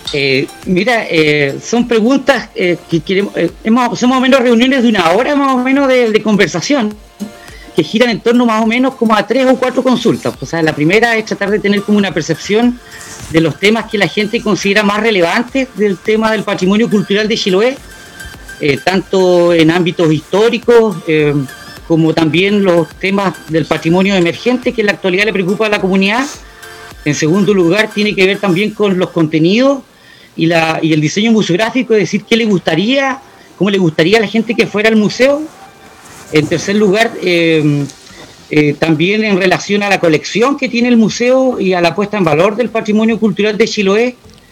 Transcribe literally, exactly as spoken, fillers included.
Eh, mira, eh, son preguntas eh, que queremos, eh, hemos, son más o menos reuniones de una hora más o menos de, de conversación, que giran en torno más o menos como a tres o cuatro consultas. O sea, la primera es tratar de tener como una percepción de los temas que la gente considera más relevantes del tema del patrimonio cultural de Chiloé, eh, tanto en ámbitos históricos eh, como también los temas del patrimonio emergente que en la actualidad le preocupa a la comunidad. En segundo lugar, tiene que ver también con los contenidos y, la, y el diseño museográfico, es decir, qué le gustaría, cómo le gustaría a la gente que fuera al museo. En tercer lugar, eh, eh, también en relación a la colección que tiene el museo y a la puesta en valor del patrimonio cultural de Chiloé.